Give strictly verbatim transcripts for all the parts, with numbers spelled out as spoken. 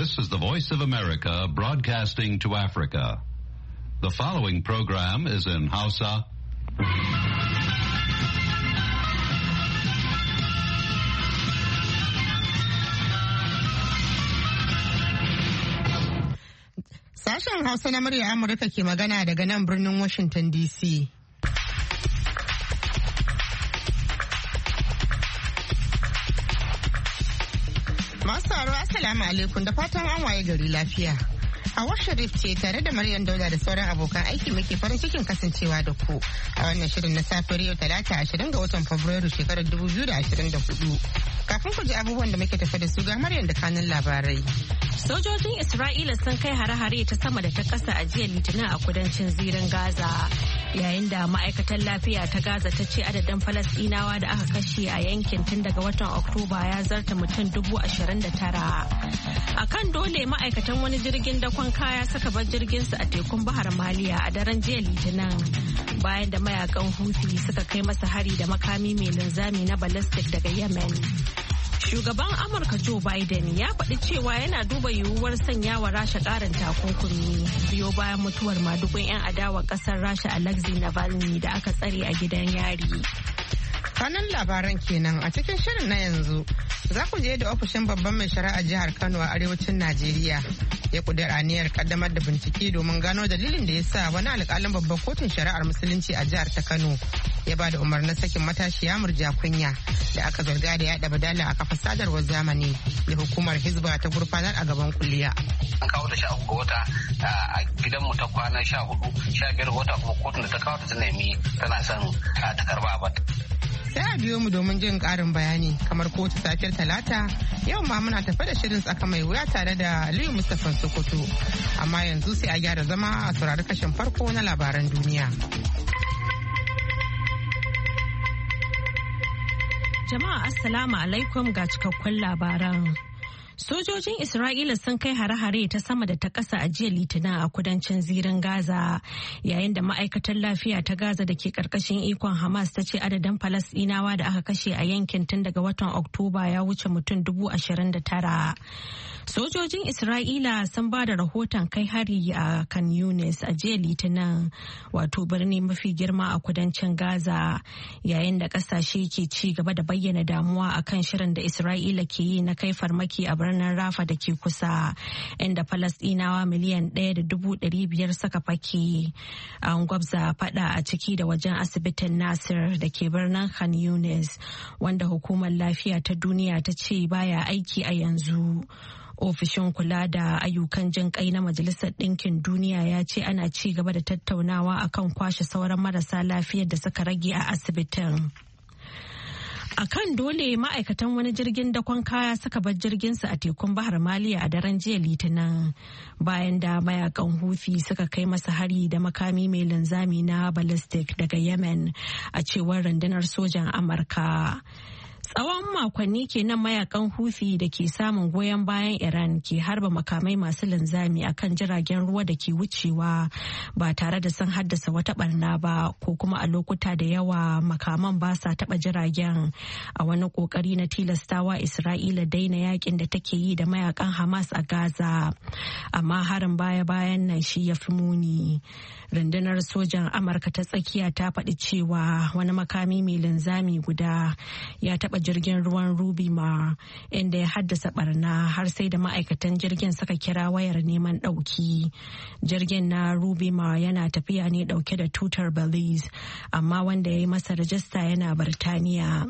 This is the Voice of America broadcasting to Africa. The following program is in Hausa. Sashen Hausa na murya Amurka ke magana daga nan birnin Washington D C. Masu sauraro Assalamu alaikum da fatan an waye gari lafiya. Hawa Sharif ce tare da Maryam Dauda da sauran abokan aiki muke farin cikin kasancewa da ku a wannan shirin na safiyar yau talata ashirin ga watan Fabrairu shekarar dubu biyu da ashirin da hudu. Kafin ku ji abubuwan da muke tafe da su ga Maryam da kanun labarai. Sojojin Isra'ila sun kai hare-hare ta sama da ta ƙasa a jiya Litinin a kudancin zirin Gaza, yayin da ma'aikatar lafiya ta Gaza ta ce adadin Falasɗinawa da aka kashe a yankin tun daga watan Oktoba ya zarta mutum dubu ashirin da tara. A kan dole ma'aikatan wani jirgin dakon kaya suka bar jirginsu a tekun Bahar Maliya a daren jiya Litinin, bayan da mayakan Houthi suka kai masa hari da makami mai linzami na ballistic daga Yemen. Shugaban Amurka Joe Biden ya faɗi cewa yana duba yiwuwar sanya wa Rasha ƙarin takunkumi biyo bayan mutuwar madugun 'yan adawa ƙasar Rasha Alexei Navalny da aka tsare a gidan yari. Kanan labaran kenan a cikin shirin na yanzu za ku je da ofishin babban mai shari'a jihar Kano a arewacin Najeriya ya kudura aniyar kaddamar da bincike domin gano dalilin da ya sa wani alƙalin babban kotun shari'ar musulunci a jihar ta Kano ya ba da umarnin sakin matashiya Murja Kunya da aka zarga da yaɗa badala a kafa sadarwar zamani da hukumar Hizba ta gurfanar a gaban kuliya. An kawo da sha uku ga wata a gidanmu ta kwana sha hudu sha biyar wata kuma kotun da ta kawo ta nemi tana son ta karba a sai a biyo mu domin jin karin bayani kamar kowace safiyar talata yau ma muna tafe da shirin tsaka mai wuya tare da Aliyu Mustapha Sokoto amma yanzu sai a gyara zama a saurari kashin farko na labaran duniya. Jama'a assalamu alaikum ga cikakkun labaran. Sojojin Isra'ila sun kai hare-hare ta sama da ta ƙasa a jiya Litinin a kudancin zirin Gaza, yayin da ma'aikatar lafiya ta Gaza da ke ƙarƙashin ikon Hamas ta ce adadin Falasɗinawa da aka kashe a yankin tun daga watan Oktoba ya wuce mutum dubu ashirin da tara. Sojojin Isra'ila sun ba da rahoton kai hari a Khan Yunis a jiya Litinin, wato birni mafi girma a kudancin Gaza, yayin da ƙasashe ke ci gaba da bayyana damuwa akan shirin da Isra'ila ke yi na kai farmaki a birnin Rafa da ke kusa, inda Falasɗinawa miliyan ɗaya da dubu ɗari biyar suka fake. An gwabza fada a ciki da wajen asibitin Nasir da ke birnin Khan Yunis, wanda hukumar lafiya ta duniya ta ce baya aiki a yanzu. Ofishin kula da ayyukan jin kai na Majalisar Ɗinkin Duniya ya ce ana ci gaba da tattaunawa akan kwashe sauran marasa lafiyar da suka rage a asibitin. A kan dole ma'aikatan wani jirgin dakon kaya suka bar jirginsu a tekun Bahar Maliya a daren jiya Litinin, bayan da mayakan Houthi suka kai masa hari da makami mai linzami na ballistic daga Yemen, a cewar rundunar sojan Amurka. Tsawon makonni kenan mayakan Houthi da ke samun goyon bayan Iran ke harba makamai masu linzami akan jiragen ruwa da ke wucewa ba tare da sun haddasa wata barna ba, ko kuma a lokuta da yawa makaman ba sa taba jiragen, a wani kokari na tilastawa Isra'ila daina yakin da take yi da mayakan Hamas a Gaza. Amma harin baya-bayan nan shi ya fi muni. Rundunar sojan Amurka ta tsakiya ta faɗi cewa wani makami mai linzami guda ya taɓa jirgin ruwan Ruby Mar, inda ya haddasa barna har sai da ma'aikatan jirgin suka kira wayar neman ɗauki. Jirgin na Ruby Mar yana tafiya ne ɗauke da tutar Belize, amma wanda ya yi masa rajista yana Birtaniya.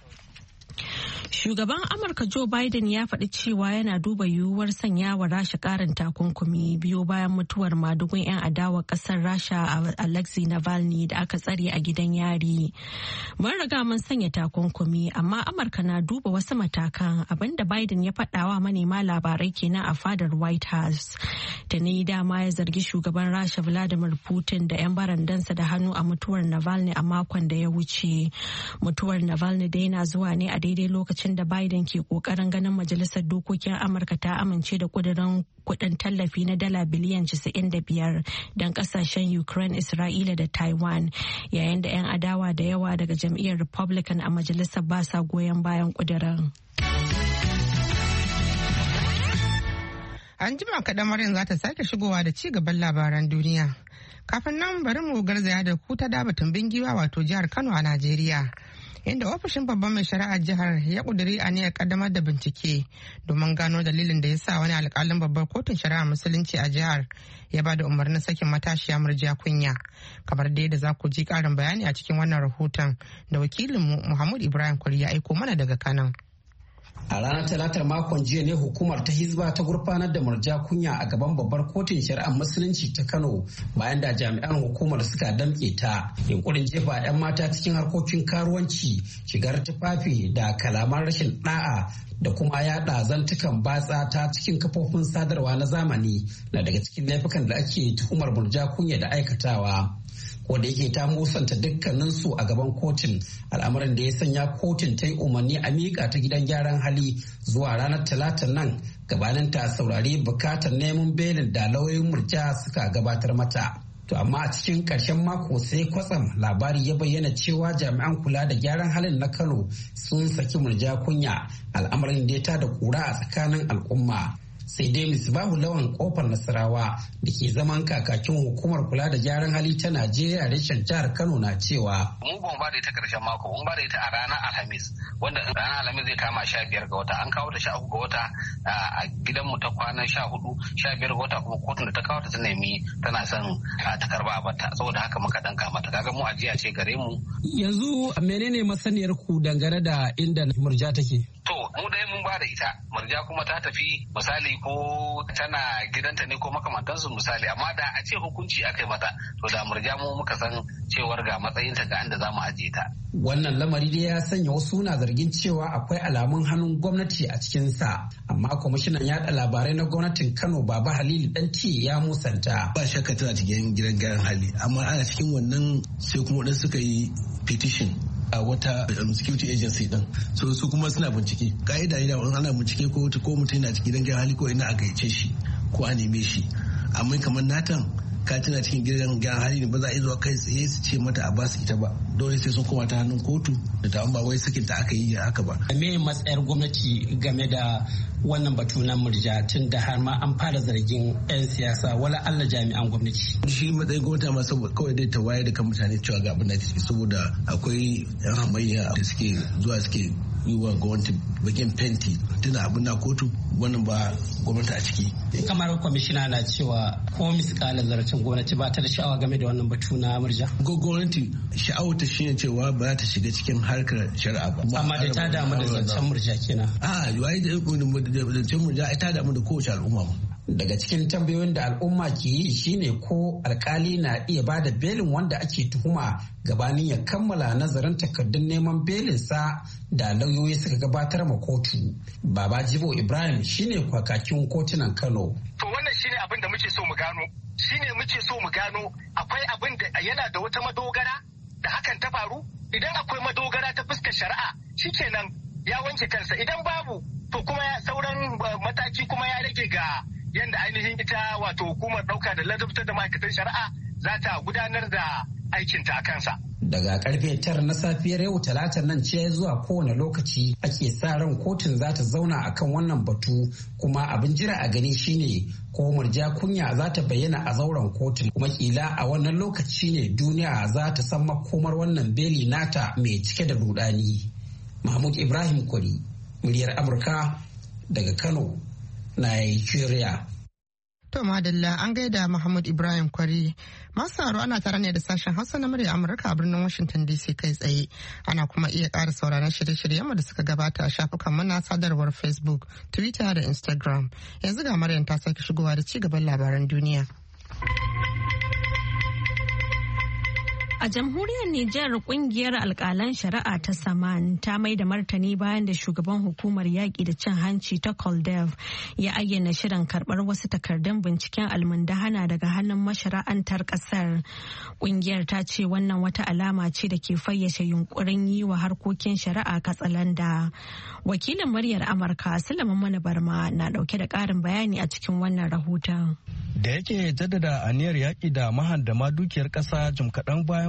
Shugaban Amurka Joe Biden ya faɗi cewa yana duba yiwuwar sanya wa Rasha ƙarin takunkumi biyo bayan mutuwar madugun 'yan adawa ƙasar Rasha Alexei Navalny da aka tsare a gidan yari. Mun riga mun sanya takunkumi, amma Amurka na duba wasu matakan, abinda Biden ya faɗawa manema labarai kenan a fadar White House. Da ni dama ya zargi shugaban Rasha Vladimir Putin da 'yan barandansa da hannu a mutuwar Navalny a makon da ya wuce. Mutuwar Navalny dai na zuwa ne a daidai lokacin da Biden ke kokarin ganin Majalisar Dokokin Amurka ta amince da kudirin kudin tallafi na dala biliyan casa'in da biyar don kasashen Ukraine, Isra'ila da Taiwan, yayin da 'yan adawa da yawa daga jam'iyyar Republican a majalisar ba sa goyon bayan kudirin. An jima kaɗan Maryam za ta sake shigowa da ci gaban labaran duniya. Kafin nan bari mu garzaya da ku ta daba tumbin giwa wato jihar Kano a Najeriya. Inda ofishin babban mai shari'ar jihar ya kuduri aniyar kaddamar da bincike domin gano dalilin da ya sa wani alkalin babbar kotun shari'ar musulunci a jihar ya ba da umarnin sakin matashiya Murja Kunya. Kamar da yadda za ku ji karin bayani a cikin wannan rahoton da wakilinmu Muhammad Ibrahim Kwari ya aiko mana daga Kano. A ranar talatar makon jiya ne hukumar ta Hizba ta gurfanar da Murja Kunya a gaban babbar kotun shari'ar musulunci ta Kano bayan da jami'an hukumar suka damƙe ta yunkurin jefa 'yan mata cikin harkokin karuwanci, shigar tufafi da kalaman rashin ɗa'a da kuma yada zantukan batsa ta cikin kafofin sadarwa na zamani na daga cikin laifukan da ake tuhumar Murja Kunya da aikatawa. Wanda yake ta musanta dukkaninsu a gaban kotun, al'amarin da ya sanya kotun ta yi umarni a miƙa ta gidan gyaran hali zuwa ranar talatan nan gabanin ta saurari bukatar neman belin da lauyoyin Murja suka gabatar mata. To amma a cikin ƙarshen mako sai kwatsam labari ya bayyana cewa jami'an kula da gyaran halin na Kano sun saki Murja Kunya, al'amarin da ya tada kura a tsakanin al'umma. Sai dai Misbahu Lawan Kofar Nasarawa da ke zaman kakakin hukumar kula da gyaran hali ta Najeriya reshen jihar Kano na cewa mu ba ba da ita karshen mako, mun ba da ita a ranar Alhamis, wanda ranar Alhamis zai kama sha biyar ga wata, an kawo ta sha uku ga wata a gidanmu ta kwana sha hudu sha biyar ga wata kuma kotun da ta kawo ta ta nemi tana son ta karba a bata, saboda haka muka danka mata. Kaga mu ajiya ce gare mu. Yanzu menene masaniyar ku dangane da inda Murja take? To mu dai mun ba da ita, Murja kuma ta tafi misali ko tana gidanta ne ko makamantansu misali, amma da a ce hukunci aka yi mata to da Murja mu muka san cewar ga matsayinta ga inda za mu ajiye ta. Wannan lamari dai ya sanya wasu na zargin cewa akwai alamun hannun gwamnati a cikinsa, amma kwamishinan yaɗa labarai na gwamnatin Kano Baba Halilu Danti ya musanta. Ba shakka tana cikin gidan gyaran hali, amma ana cikin wannan sai kuma waɗansu suka yi petition a wata um, security agency din, so su kuma suna bincike. Ka'ida ne da ana bincike ko ko mutum yana cikin gidan hali ko ina a gaice shi ko a neme shi, amma kamar natan ka tana cikin gidan gyaran hali ne ba za a yi zuwa kai tsaye su ce mata a basu ita ba, dole sai sun koma ta hannun kotu da ta ba wai sakin ta aka yi haka ba. Me matsayar gwamnati game da wannan batu na Murja tun da har ma an fara zargin 'yan siyasa wala Allah jami'an gwamnati? Shi matsayin gwamnati ma saboda kawai dai ta wayar da kan mutane cewa ga abin da take, saboda akwai 'yan hamayya da suke zuwa suke yi wa gwamnati bakin fenti tuna abin na kotu, wannan ba gwamnati a ciki. Kamar kwamishina na cewa ko miskala zarafin gwamnati ba ta da sha'awa game da wannan batu na Murja. Gwamnati sha'awar ta shine cewa ba za ta shiga cikin harkar shari'a ba. Amma da ta damu da zancen Murja kenan. A yi da zancen Murja ta damu da kowace al'umma ma. Daga cikin tambayoyin da al'umma ke yi shine ko alkali na iya ba da belin wanda ake tuhuma gabanin ya kammala nazarin takardun neman belinsa da lauyoyi suka gabatar ma kotu. Baba Jibo Ibrahim shine kwakakin kotunan Kano. To wannan shine abin da muke so mu gano. Shine muke so mu gano akwai abin da yana da wata madogara da hakan ta faru. Idan akwai madogara ta fuskar shari'a shikenan ya wanke kansa, idan babu to kuma sauran mataki kuma ya rage ga yadda ainihin ita wato hukumar ɗauka da ladabtar da ma'aikatan shari'a za ta gudanar da aikinta a kansa. Daga karfe tara na safiyar yau talata nan ce zuwa kowane lokaci ake sa ran kotun za ta zauna akan wannan batu, kuma abin jira a gani shine ko Murja Kunya za ta bayyana a zauren kotun, kuma kila a wannan lokaci ne duniya za ta san makomar wannan beli nata mai cike da rudani. Mahmud Ibrahim Kwari, muryar Amurka daga Kano, Nigeria. To madalla an gaida Muhammad Ibrahim Kwari. Masu haro ana tare ne da sashen Hausa na murya Amurka a birnin Washington D C kai tsaye. Ana kuma iya ƙara sauraron shirye-shiryenmu da suka gabata a shafukan mana sadarwar Facebook, Twitter da Instagram. Yanzu ga Maryam ta sake shigowa da ci gaban labaran duniya. A jamhuriyar Nijar kungiyar alkalan shari'a ta Saman ta mai da martani bayan da shugaban hukumar yaƙi da cin hanci ta Koldev ya ayyana shirin karɓar wasu takardun binciken almundahana daga hannun mashara'antar ƙasar. Kungiyar ta ce wannan wata alama ce da ke fayyace yunkurin yi wa harkokin shari'a katsalanda. Wakilin muryar Amurka Sulaiman Mana Barma na ɗauke da ƙarin bayani a cikin wannan rahoton. Da yake jaddada aniyar yaƙi da mahandama dukiyar ƙasa jim kaɗan bayan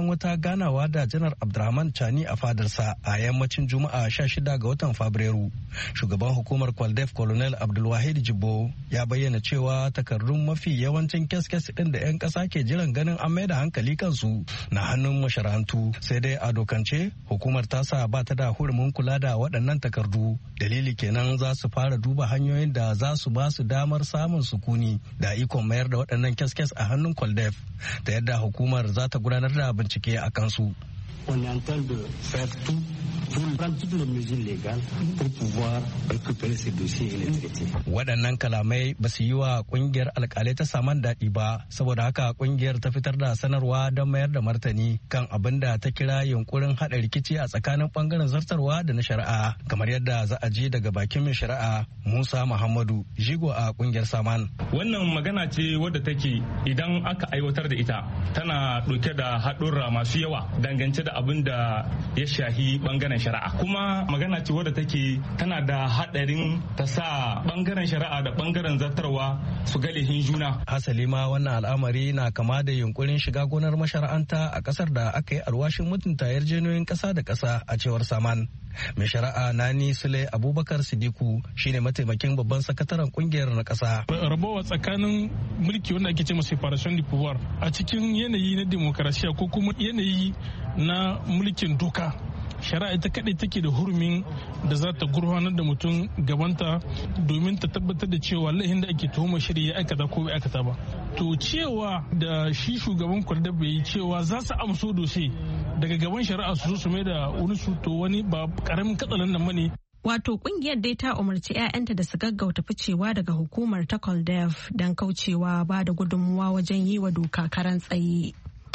bayan wata ganawa da Janar Abdurrahman Chani a fadarsa a yammacin Juma'a sha shida ga watan Fabrairu. Shugaban hukumar Kwaldef Colonel Abdulwahid Jibbo ya bayyana cewa takardun mafi yawancin kes-kes ɗin da 'yan ƙasa ke jiran ganin an mai da hankali kansu na hannun masharantu. Sai dai a dokance hukumar tasa ba ta da hurumin kula da waɗannan takardu. Dalili kenan za su fara duba hanyoyin da za su ba su damar samun sukuni da ikon mayar da waɗannan kes-kes a hannun Kwaldef ta yadda hukumar za ta gudanar da bincike a kansu. On est en train de faire tout pour prendre toutes les mesures légales pour pouvoir récupérer ces dossiers et les traiter. Waɗannan kalamai ba su yi wa ƙungiyar alƙalai ta saman daɗi ba, saboda haka ƙungiyar ta fitar da sanarwa don mayar da martani kan abin da ta kira yunkurin haɗa rikici a tsakanin ɓangaren zartarwa da na shari'a, kamar yadda za a ji daga bakin mai shari'a Musa Muhammadu, jigo a ƙungiyar Saman. Wannan magana ce wadda take idan aka aiwatar da ita tana ɗauke da haɗurra masu yawa dangance da abin da ya shahi bangaren shari'a, kuma magana ce wadda take tana da hadarin ta sa bangaren shari'a da bangaren zartarwa su ga lehin juna. Hasali ma wannan al'amari na kama da yunkurin shiga gonar mashara'anta a kasar da aka yi alwashin mutunta yarjejeniyoyin kasa da kasa a cewar Saman. Mai shari'a Nani Sule Abubakar Sidiku shine mataimakin babban sakataren kungiyar na kasa. Rabawa tsakanin mulki wanda ake cewa separation du pouvoir a cikin yanayi na demokarasiya ko kuma yanayi na mulkin doka, shari'a ita kadai take da hurumin da za ta gurfanar da mutum gabanta domin ta tabbatar da cewa laihin da ake tuhumar shirya ya aikata ko bai aikata ba. To cewa da shi shugaban kwalda bai yi cewa za su amso dose daga gaban shari'a su su mai da wani su to wani ba karamin katsalan nan bane. Wato kungiyar dai ta umarci 'ya'yanta da su gaggauta ficewa daga hukumar ta Kwaldef don kaucewa ba da gudunmuwa wajen yi wa doka karan tsaye.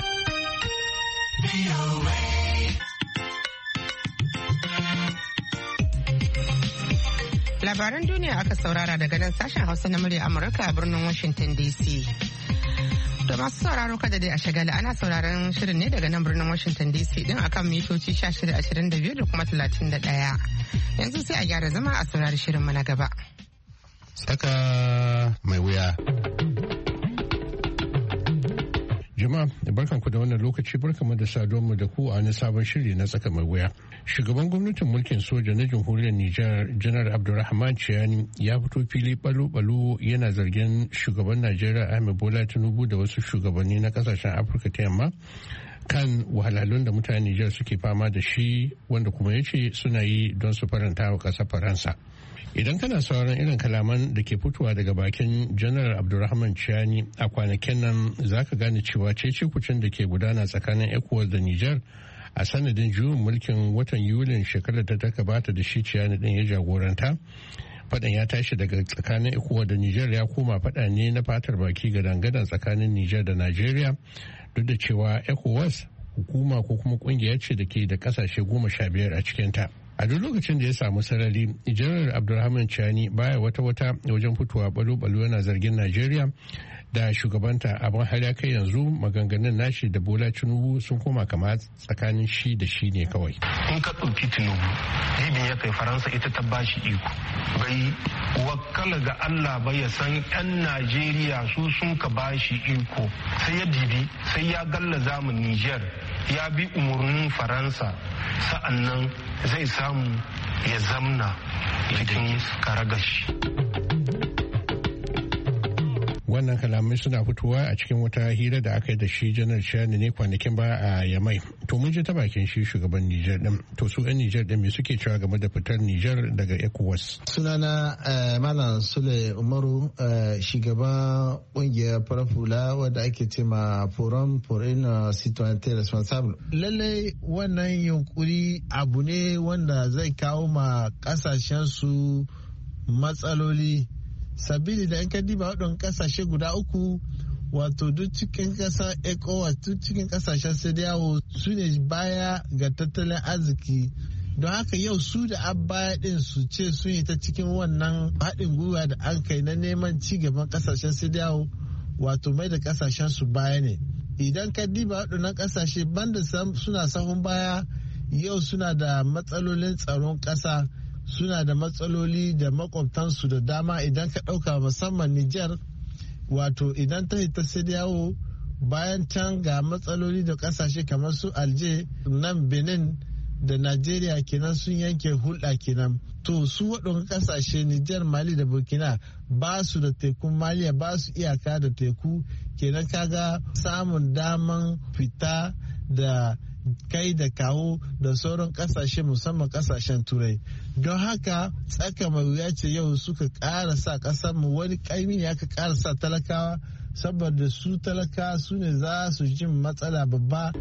Labaran duniya aka saurara daga nan sashen Hausa na murya Amurka a birnin Washington D C. To masu sauraro kada dai a shagala ana sauraron shirin ne daga nan birnin Washington D C din akan mitoci sha shida ashirin da biyu da kuma talatin da ɗaya. Yanzu sai a gyara zama a saurari shirin na gaba. Tsaka mai wuya. Jama'a barkanku da wannan lokaci barkanmu da saduwarmu da ku a wani sabon shiri na tsaka mai wuya. Shugaban gwamnatin mulkin soja na jamhuriyar Nijar Janar Abdulrahman Chiani ya fito fili balo-balo yana zargin shugaban Najeriya Ahmed Bola Tinubu da wasu shugabanni na kasashen Afirka ta yamma kan wahalhalun da mutanen Nijar suke fama da shi wanda kuma ya ce suna yi don su faranta wa ƙasar Faransa. Idan kana sauran irin kalaman da ke fitowa daga bakin janar Abdulrahman Chiani a kwanakin nan za ka gane cewa cece kucin da ke gudana tsakanin ECOWAS da Nijar a sanadin juyin mulkin watan Yulin shekarar da ta gabata da shi Chiani din ya jagoranta. Fadan ya tashi daga tsakanin ECOWAS da Nijar ya koma fada ne na fatar baki ga dangadan tsakanin Nijar da Najeriya duk da cewa ECOWAS hukuma ko kuma kungiya ce da ke da kasashe goma sha biyar a cikinta. A duk lokacin da ya samu sarari, Janar Abdulrahman Chiani baya wata-wata wajen fitowa balo-balo yana zargin Najeriya da shugabanta abin har ya kai yanzu maganganun nashi da Bola Tinubu sun koma kama tsakanin shi da shi ne kawai. In ka ɗauki Tinubu, Libya ya kai Faransa ita ta bashi iko. Bai wakala ga Allah ba ya san 'yan Najeriya su sun ka bashi iko. Sai ya dibi, sai ya gallaza mu Niger, ya bi umarnin Faransa, sa'annan zai samu ya zamna cikin karagashi. Wannan kalamai suna fitowa a cikin wata hira da aka yi da shi janar Chiani ne kwanakin ba a Yamai. To mun ji ta bakin shi shugaban Nijar din. To su 'yan Nijar din me suke cewa game da fitar Nijar daga ECOWAS? Sunana Malam Sule Umaru, shugaban kungiyar farafula wadda ake ce ma Forum for une Citoyenneté Responsable. Lallai wannan yunkuri abu ne wanda zai kawo ma kasashen su matsaloli. Sabili da in ka diba waɗannan ƙasashe guda uku wato duk cikin ƙasar ECOWAS duk cikin ƙasashen sadiyawo su ne baya ga tattalin arziki don haka yau su da abaya ɗin su ce sun yi ta cikin wannan haɗin gwiwa da an kai na neman ci gaban ƙasashen sadiyawo wato mai da ƙasashen su baya ne. Idan ka diba waɗannan ƙasashe banda suna sahun baya yau suna da matsalolin tsaron ƙasa. Suna da matsaloli da makwabtansu da dama idan ka ɗauka musamman Nijar wato idan ta hita sai yawo bayan can ga matsaloli da kasashe kamar su alje nan benin da Najeriya kenan sun yanke hulɗa kenan. To su waɗanda ƙasashe Nijar, Mali da Burkina ba su da tekun Maliya ba su iyaka da teku kenan kaga samun daman fita da kai da kawo da sauran ƙasashe musamman ƙasashen turai. Don haka tsaka mai wuya ce yau suka ƙara sa ƙasarmu wani ƙaimi ne aka ƙara sa talakawa saboda su talakawa su ne za su jin matsala babba.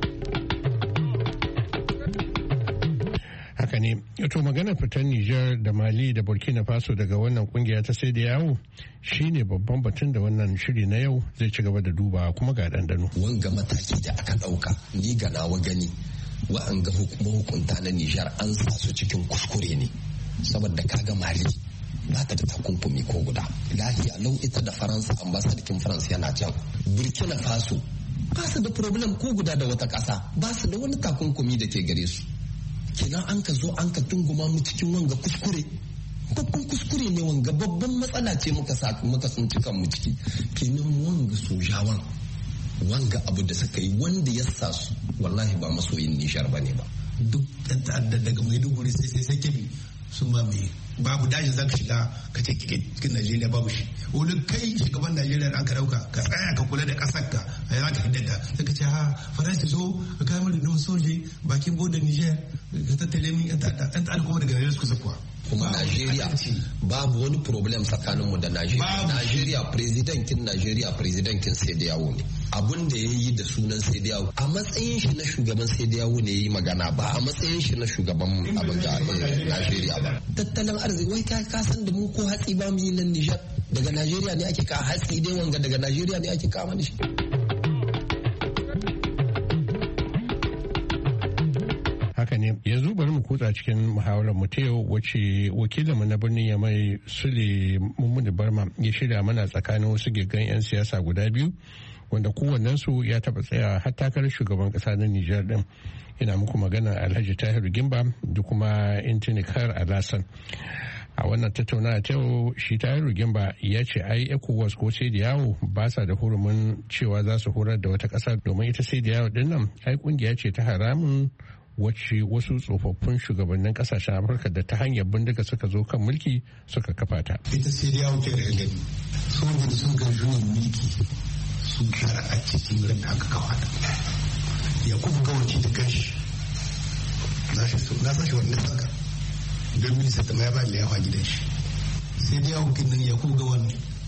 Haka ne, to maganar fitar Nijar da Mali da Burkina Faso daga wannan kungiya ta sai da yawo shine babban batun da wannan shiri na yau zai ci gaba da duba kuma ga dandano. Wanga mataki da aka ɗauka ni ga nawa gani wa'anga mahukunta na Nijar an sa su cikin kuskure ne saboda kaga Mali ba ta da takunkumi ko guda. Lahiya lau ita da Faransa ambasadakin Faransa yana can. Burkina Faso ba su da problem ko guda da wata ƙasa ba su da wani takunkumi da ke gare su. Kenan an ka zo an ka tunguma mu cikin wanga kuskure babban kuskure ne wanga babban matsala ce muka sa muka tsinci kan mu ciki kenan wanga sojawan wanga abu da suka yi wanda ya sa su wallahi ba masoyin Nijar bane ba duk ɗan ta'adda daga Maiduguri sai sai sai kebi sun ba mai babu dajin zaka shiga ka ce cikin Najeriya babu shi wani kai shugaban Najeriya an ka dauka ka tsaya ka kula da kasar ka a yana ka hiddata sai ka ce ha faransa zo ka kai mari da soje bakin bodin Niger ka tattale min yan ta'adda kuma daga Najeriya suka zakuwa kuma Najeriya babu wani problem tsakaninmu da Najeriya Najeriya presidentin Najeriya presidentin sai da yawo ne abun da ya yi da sunan sai da yawo a matsayin shi na shugaban sai da yawo ne ya yi magana ba a matsayin shi na shugaban abin da Najeriya ba tattalin arziki wai ka san da mu ko hatsi ba mu yi nan Nijar daga Najeriya ne ake kawo hatsi dai wanga daga Najeriya ne ake kawo shi. Haka ne yanzu bari mu kutsa cikin muhawarar mu ta yau wacce wakilinmu na birnin Yamai Sule Mummuni Barma ya shirya mana tsakanin wasu gigan 'yan siyasa guda biyu wanda kowannensu ya taɓa tsaya har takarar shugaban ƙasa na Nijar din. Ina muku magana Alhaji Tahiru Gimba da kuma Intinikar Alasan. A wannan tattaunawa ta yau shi Tahiru Gimba ya ce ai ECOWAS ko sai da yawo ba sa da hurumin cewa za su horar da wata ƙasa domin ita sai da yawo din nan ai kungiya ce ta haramun wacce wasu tsofaffin shugabannin kasashen Afirka da ta hanyar bindiga suka zo kan mulki suka kafa ta. Ita sai da yawo ke da gani sun da sun ga juyin mulki sun shara a cikin ran da aka kawo ta. Ya kuma gawaci da kanshi na sashi wannan saka don minista ta mai ba da yawa gidan shi sai da yawon kinnan ya kuma gawan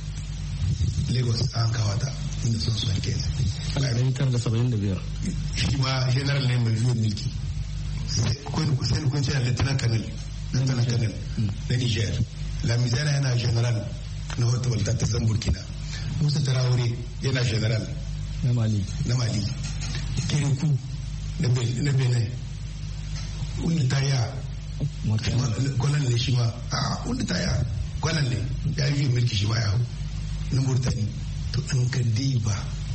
Lagos an kawo ta inda sun son ke a ɗari da saba'in da biyar shi ma general ne mai juyin mulki sai kun ce da lieutenant colonel lieutenant colonel na Niger la misera yana general na hoto walta ta zan Burkina Musa Traore yana general na Mali na Mali Kirikou na Benin wanda ta ya kwanan ne shi ma a wanda ta ya kwanan ne ya yi mulki shi ma ya hau na Murtani to an ka diba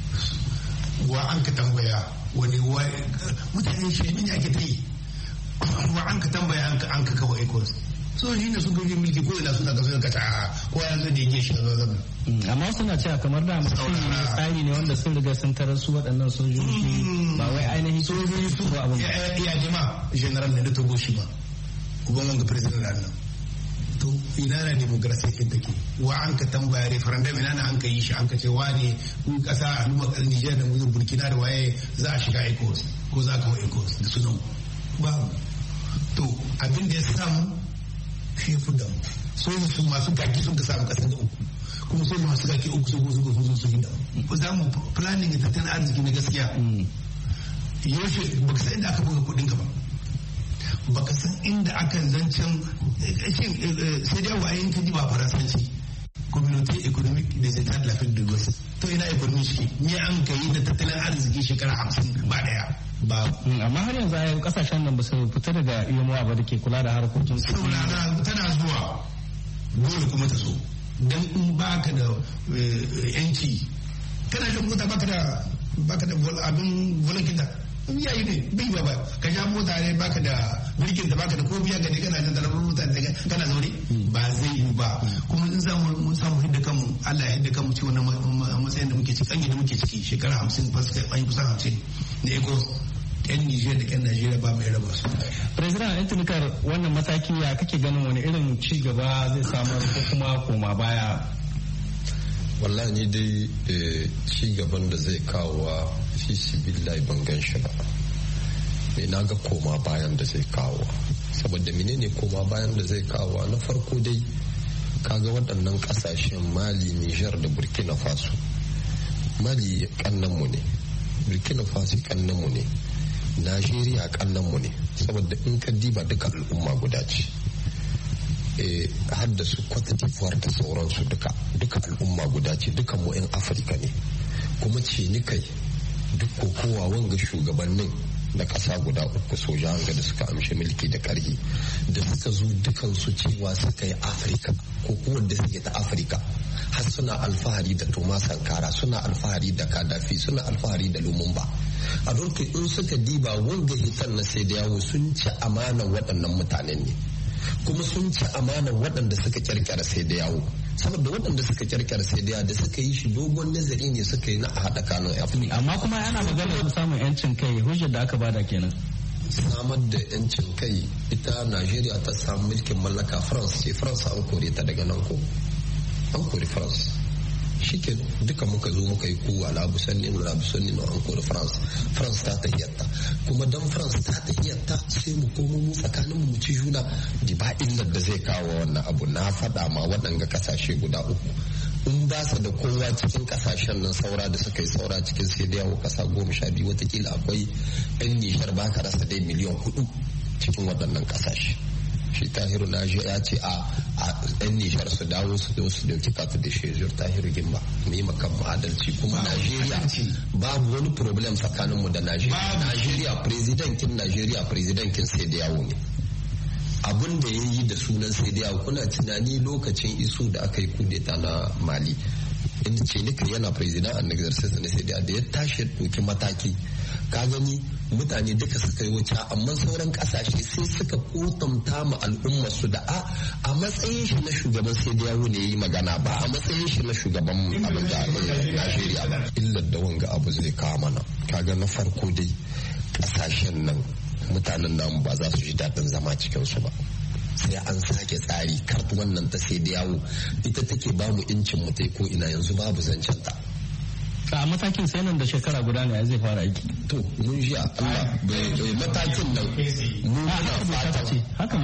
wa an ka tambaya wani mutane shi ne ake ta yi wa an ka tambaya an ka kawo ecos so shi ne sun gaji mulki ko ina suna kaso ka ta ko ya zo da yake shi a zama amma suna cewa kamar da mutum ne tsari ne wanda sun riga sun tarar su waɗannan sojoji ba wai ainihin sojoji su ba abin ya jima general ne da togo shi ma uban wanga president da nan to ina na demokrasi kin take wa an ka tambaya referendum ina na an ka yi shi an ka ce wane kun kasa a numa Niger da mu Burkina da waye za a shiga ecos ko za ka wa ecos da sunan ba to abin da ya samu shi ya fuda mu sojoji su masu gaki sun ka samu kasan da uku kuma sojoji masu gaki uku su gozu gozu su hinda za mu planning da tattalin arziki na gaskiya yaushe baka san inda aka buga kudin ka ba baka san inda aka zancen sai dai wayan ka ji ba faransanci communauté économique des états de l'Afrique de l'Ouest to ina economy shi ne an kai da tattalin arziki shekara hamsin ba daya ba amma har yanzu ayyukan kasashen nan ba su fita daga iyamuwa ba da ke kula da harkokin su tana zuwa dole kuma ta so dan in baka da yanci kana da mota baka da baka da abin volakin da yayi ne bai ba ka ja mota ne baka da birkin da baka da ko biya ga ne kana da dalabar mota da kana zaure ba zai yi mu ba kuma in zamu mun samu hidda kanmu Allah ya hidda kanmu ci wannan matsayin da muke ciki kange da muke ciki shekara hamsin fasika an kusan hamsin na ego yan Nijar da yan Najeriya ba mai raba su. President Antinikar wannan mataki ya kake ganin wani irin ci gaba zai samar ko kuma koma baya? Wallahi ni dai ci gaban da zai kawo wa fi sibillahi ban gan shi ba. Me na ga koma bayan da zai kawo. Saboda menene koma bayan da zai kawo na farko dai kaga waɗannan ƙasashen Mali, Nijar da Burkina Faso. Mali kannanmu ne, Burkina Faso kannanmu ne. Najeriya mu ne saboda in ka diba duka al'umma guda ce har da su Cote d'Ivoire da sauransu duka duka al'umma guda ce dukan mu 'yan Afirka ne kuma ce ni kai duk kokowa wanga shugabannin na ƙasa guda uku soja hanga da suka amshi mulki da ƙarfi da suka zo dukan su cewa suka yi Afirka ko kuwa da suke ta Afirka har suna alfahari da Thomas Sankara suna alfahari da Gaddafi suna alfahari da Lumumba a doke in suka diba wanga hitan na sai da yawo sun ci amanar waɗannan mutanen ne kuma sun ci amanar waɗanda suka kirkira sai da yawo saboda waɗanda suka kirkira sai da yawo da suka yi shi dogon nazari ne suka yi na a haɗa kanun afirka amma kuma yana magana samun yancin kai hujjar da aka bada kenan samar da yancin kai ita Najeriya ta samu mulkin mallaka France ce France an kore ta daga nan ko an kore France shi ke duka muka zo muka yi kowa labu sanni na labu sanni na an kori France France ta tahiyatta kuma don France ta tahiyatta sai mu komo mu tsakanin mu ci juna di ba illar da zai kawo wannan abu na faɗa ma waɗanga kasashe guda uku in ba su da kowa cikin kasashen nan saura da suka yi saura cikin sai da yawo kasa goma sha biyu watakila akwai yan Nijar ba ka rasa dai miliyan hudu cikin waɗannan kasashe shi Tahiru na ya ce a yan Nijar su dawo su zo su dauki katu da shezur Tahiru Gimba mu yi makan adalci kuma Najeriya babu wani problem tsakanin mu da Najeriya Najeriya presidentin Najeriya presidentin sai da yawo ne abin da ya yi da sunan sai da yawo kuna tunani lokacin iso da aka yi kudeta na Mali inda ce nika yana president an exercise na sai da ya tashi ya ɗauki mataki ka gani mutane duka suka yi wuce amma sauran kasashe sai suka kotamta ma al'ummar su da a a matsayin shi na shugaban sai da yawo ne yi magana ba a matsayin shi na shugaban abin da Najeriya ba illar da wanga abu zai kawo mana kaga na farko dai kasashen nan mutanen namu ba za su ji daɗin zama cikin su ba sai an sake tsari kar wannan ta sai da yawo ita take ba mu incin mu tai ko ina yanzu babu zancen ta a matakin sai nan da shekara guda ne zai fara aiki to mun ji Allah bai matakin nan mu ba fata haka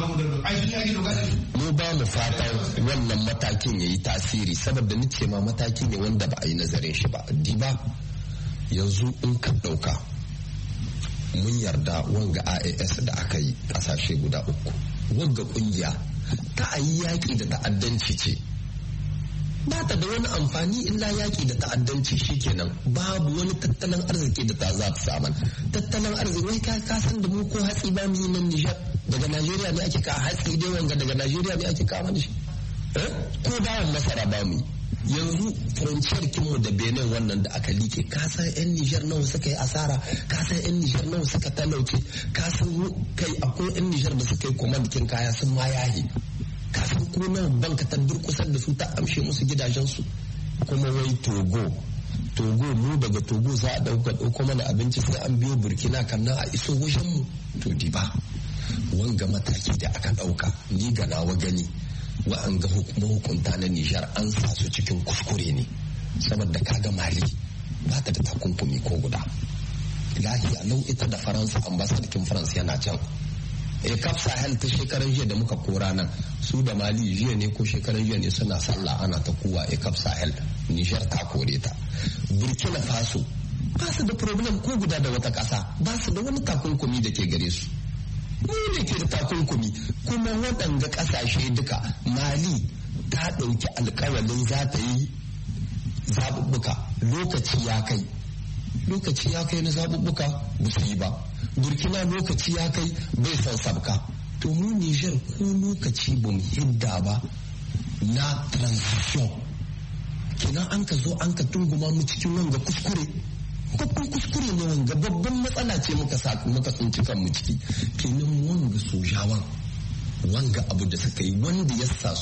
mu ba mu fata wannan matakin yayi tasiri saboda ni ce ma mataki ne wanda ba a yi nazarin shi ba diba yanzu in ka dauka mun yarda wanga A A S da aka yi kasashe guda uku wanga kungiya ta ayi yaki da ta'addanci ce ba ta da wani amfani illa yaki da ta'addanci shikenan babu wani tattalin arziki da ta za ta samu tattalin arziki wai ka san da mu ko hatsi ba mu yi nan Nijar daga Najeriya ne ake ka hatsi dai wanga daga Najeriya ne ake kawo shi eh ko dawon masara ba mu yanzu frontier kinmu da Benin wannan da aka like ka san yan Nijar nawa suka yi asara ka san yan Nijar nawa suka talauce ka san kai akwai yan Nijar da suka yi komandikin kaya sun ma yahi kafin ko nan banka ta durkusar da su ta amshe musu gidajensu kuma wai Togo Togo mu daga Togo za a dauka dauko mana abinci sai an biyo Burkina kan nan a iso wajen mu to di ba wanga mataki da aka dauka ni ga nawa gani wa'anga hukunta na Nijar an sa su cikin kuskure ne saboda kaga Mali ba ta da takunkumi ko guda lahiya lau ita da Faransa ambasadakin Faransa yana can e kaf Sahel ta shekaran jiya da muka kora nan su da Mali jiya ne ko shekaran jiya ne suna sallah ana ta kowa e kaf Sahel Nijar ta kore ta Burkina Faso ba su da problem ko guda da wata kasa ba su da wani takunkumi da ke gare su mu ne ke da takunkumi kuma waɗanda ƙasashe duka Mali ta ɗauki alkawalin za ta yi zaɓuɓɓuka lokaci ya kai lokaci ya kai na zaɓuɓɓuka ba su yi ba Burkina lokaci ya kai bai son sabka to mu Nijar ko lokaci ba mu hidda ba na transition kenan an ka zo an ka tunguma mu cikin wanga kuskure babban kuskure ne wanga babban matsala ce muka sa muka tsinci kanmu ciki kenan wanga sojawan wanga abu da suka yi wanda ya sa su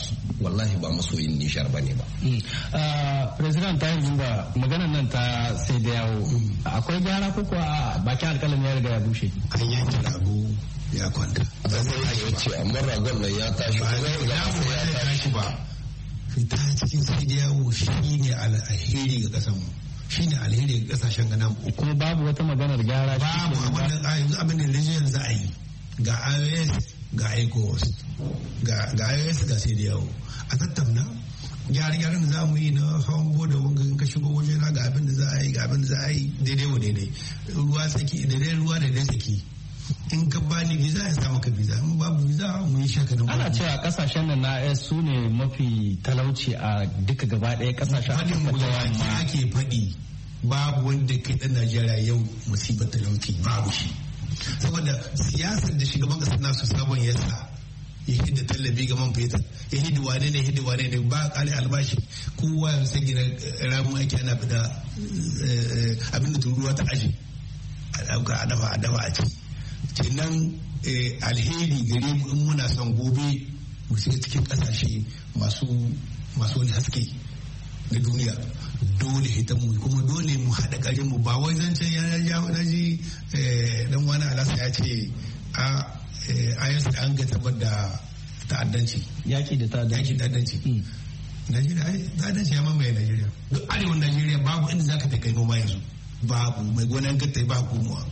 wallahi ba masoyin Nijar ba ne ba. President ta yi ba maganar nan ta sai da yawo akwai gyara ko kuwa bakin alƙalami ya riga ya bushe. An yanke rago ya kwanta. Zan ya ce amma ragon nan ya tashi ba ya tashi ba. Fita cikin sai da yawo shi ne alheri ga ƙasar mu. Shi ne alheri ga ƙasashen gana mu. Kuma babu wata maganar gyara. Babu abin da yanzu za a yi. Ga I O S ga ECOWAS ga I O S ga sai da yawo a tattauna gyare-gyaren da za mu yi na hawan boda wanga in ka shigo waje na ga abin da za a yi ga abin da za a yi daidai wa daidai ruwa saki daidai ruwa daidai saki in ka bani visa ya samu ka visa in babu visa mu yi shaka da ana cewa kasashen nan na S su ne mafi talauci a duka gaba ɗaya kasashen Afirka ta yamma ake faɗi babu wanda ke ɗan Najeriya yau musibar talauci babu shi saboda siyasar da shugaban kasar nasu sabon yasa ya hidda tallafi ga man fetur ya hidda wane ne hidda wane ne ba kali albashi kowa ya san gina ramun aiki ana fita abinda turuwa ta aji a dauka a dafa a dafa a ci kenan alheri gare mu in muna son gobe mu shiga cikin kasashe masu masu wani haske na duniya dole hitan mu kuma dole mu haɗa ƙarin mu ba wai zancen ya ja wani ji dan wani alasa ya ce a ayas an ga tabbar da ta'addanci yaki da ta'addanci ta'addanci Najeriya ta'addanci ya mamaye Najeriya duk arewan Najeriya babu inda zaka ta kai noma yanzu babu mai gonan gatta ba komowa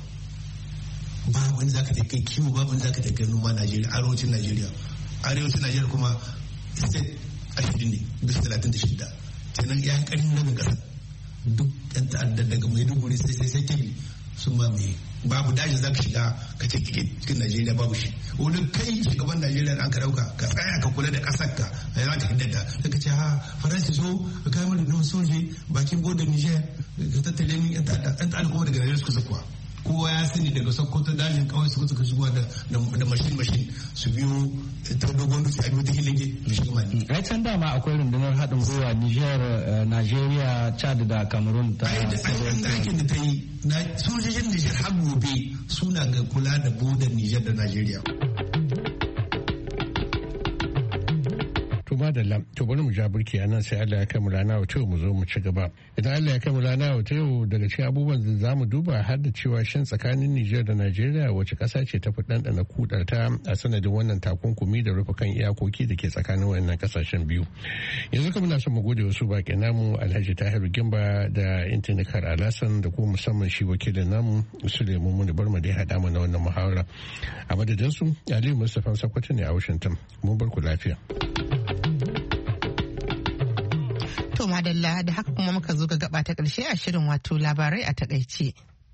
babu inda zaka ta kai kiwo babu inda zaka ta kai noma Najeriya arewacin Najeriya arewacin Najeriya kuma state ashirin ne bisa talatin da shida kenan ya yi ƙarfin rabin ƙasa duk yan ta'addar daga maiduguri sai sai sai kebi sun mamaye babu daji za ka shiga ka ce cikin Najeriya babu shi wani kai shugaban Najeriya da an ka dauka ka tsaya ka kula da ƙasar ka a za ka hiddata da ka ce ha faransa so ka kai mana nan soje bakin bodin Niger ka tattale min yan ta'adda kuma daga Najeriya suka zakuwa kowa ya sani daga sokoto dajin kawai suka suka shigo da da mashin mashin su biyo ta dogon dutse a biyo ta hilinge su shiga mali. Ai can dama akwai rundunar haɗin gwiwa Niger, Nigeria, Chad da Cameroon ta. Ai da aikin da ta yi sojojin Niger har gobe suna ga kula da bodar Niger da Nigeria. madalla to bari mu ja burki a nan sai Allah ya kai mu rana wa mu zo mu ci gaba idan Allah ya kai mu rana wa yau daga cikin abubuwan da za mu duba har da cewa shin tsakanin Nijar da Najeriya wace ƙasa ce ta fi ɗanɗana kudarta a sanadin wannan takunkumi da rufe kan iyakoki da ke tsakanin wannan ƙasashen biyu yanzu kuma muna son mu gode wasu baƙi namu Alhaji Tahiru Gimba da Intinikar Alasan da kuma musamman shi wakilin namu Suleiman Muni Barma da ya haɗa mu na wannan muhawara a madadin su Aliyu Mustapha Sakwato ne a Washington mun bar ku lafiya. To madalla da haka kuma muka zo ga gaba ta ƙarshe a shirin wato labarai a takaice.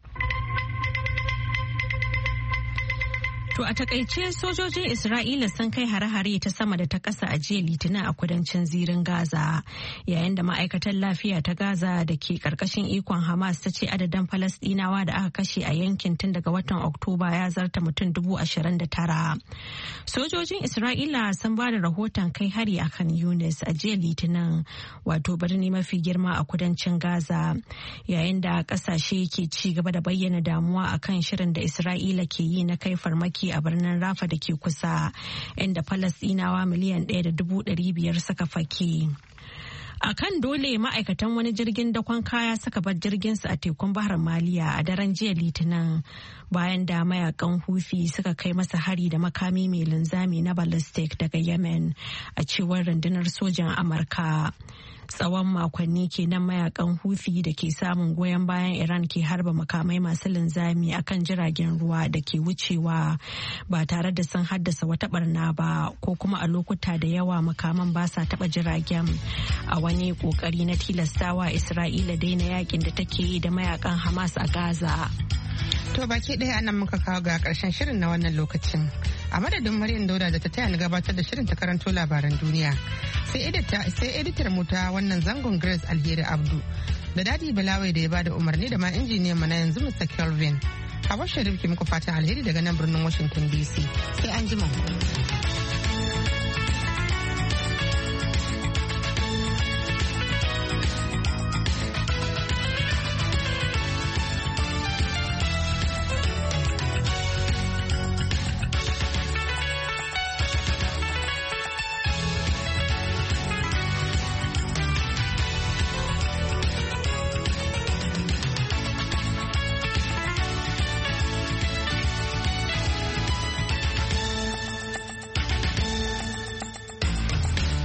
To a takaice sojojin Isra'ila sun kai hare-hare ta sama da ta ƙasa a jiya Litinin a kudancin zirin Gaza, yayin da ma'aikatar lafiya ta Gaza da ke ƙarƙashin ikon Hamas ta ce adadin Falasɗinawa da aka kashe a yankin tun daga watan Oktoba ya zarta mutum dubu ashirin da tara. Sojojin Isra'ila sun ba da rahoton kai hari a Khan Yunis a jiya Litinin, wato birni mafi girma a kudancin Gaza, yayin da ƙasashe ke ci gaba da bayyana damuwa akan shirin da Isra'ila ke yi na kai farmaki a birnin Rafa da ke kusa, inda Falasɗinawa miliyan ɗaya da dubu ɗari biyar suka fake. A kan dole ma'aikatan wani jirgin dakon kaya suka bar jirginsu a tekun Bahar Maliya a daren jiya Litinin bayan da mayakan Hufi suka kai masa hari da makami mai linzami na ballistic daga Yemen, a cewar rundunar sojan Amurka. Tsawon makonni kenan mayakan Houthi da ke samun goyon bayan Iran ke harba makamai masu linzami akan jiragen ruwa da ke wucewa ba tare da sun haddasa wata barna ba, ko kuma a lokuta da yawa makaman ba sa taba jiragen, a wani kokari na tilastawa Isra'ila daina yakin da take yi da mayakan Hamas a Gaza. To baki ɗaya anan muka kawo ga ƙarshen shirin na wannan lokacin. A madadin Maryam Dauda da ta taya ni gabatar da shirin ta karanto labaran duniya. Sai editar mu ta wannan zangon Grace Alheri Abdu. Da Dadi Balawai da ya bada umarni da ma injiniyan mu na yanzu Mister Kelvin. Hawa Sharif ke muku fatan alheri daga nan birnin Washington D C. Sai an jima.